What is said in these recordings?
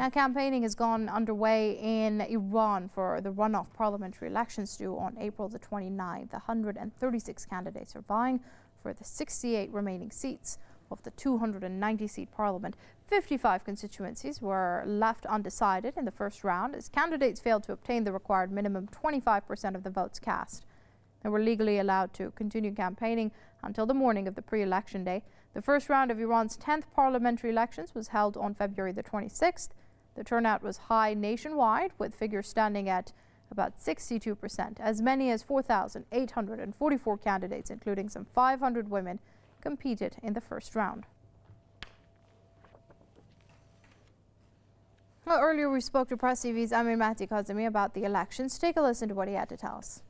Now, campaigning has gone underway in Iran for the runoff parliamentary elections due on April the 29th. 136 candidates are vying for the 68 remaining seats of the 290-seat parliament. 55 constituencies were left undecided in the first round as candidates failed to obtain the required minimum 25% of the votes cast. They were legally allowed to continue campaigning until the morning of the pre-election day. The first round of Iran's 10th parliamentary elections was held on February the 26th. The turnout was high nationwide, with figures standing at about 62%. As many as 4,844 candidates, including some 500 women, competed in the first round. Well, earlier we spoke to Press TV's Amir Mahdi Kazemi about the elections. Take a listen to what he had to tell us.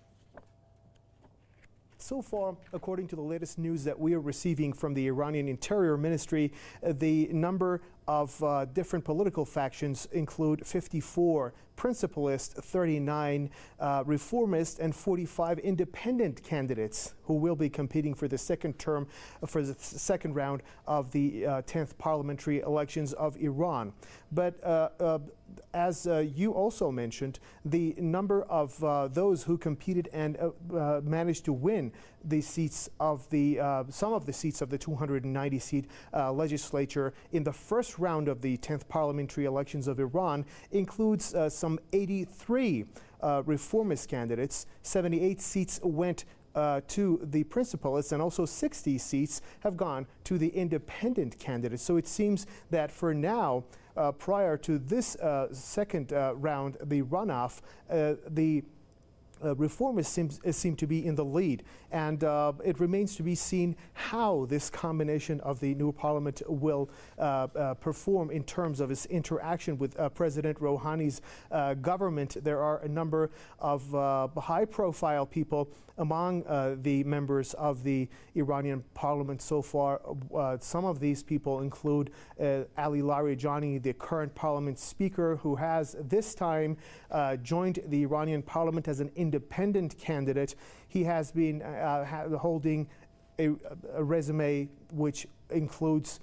So far, according to the latest news that we are receiving from the Iranian Interior Ministry, the number of different political factions include 54 principalist, 39 reformist, and 45 independent candidates who will be competing for the second term, for the second round of the 10th parliamentary elections of Iran. But as you also mentioned, the number of those who competed and managed to win the seats of the some of the seats of the 290-seat legislature in the first round of the 10th parliamentary elections of Iran includes some 83 reformist candidates. 78 seats went to the principalists, and also 60 seats have gone to the independent candidates. So it seems that for now, prior to this second round, the runoff, the reformists seem to be in the lead, and it remains to be seen how this combination of the new parliament will perform in terms of its interaction with President Rouhani's government. There are a number of high-profile people among the members of the Iranian parliament so far. Some of these people include Ali Larijani, the current parliament speaker, who has this time joined the Iranian parliament as an independent candidate. He has been holding a resume which includes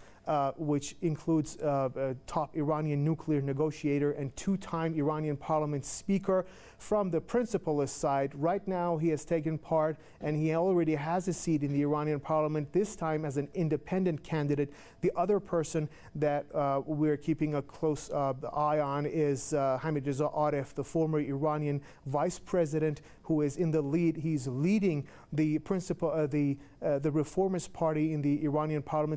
top Iranian nuclear negotiator and two-time Iranian parliament speaker. From the principalist side, right now he has taken part and he already has a seat in the Iranian parliament, this time as an independent candidate. The other person that we're keeping a close eye on is Hamidreza Aref, the former Iranian vice president, who is in the lead. He's leading the reformist party in the Iranian parliament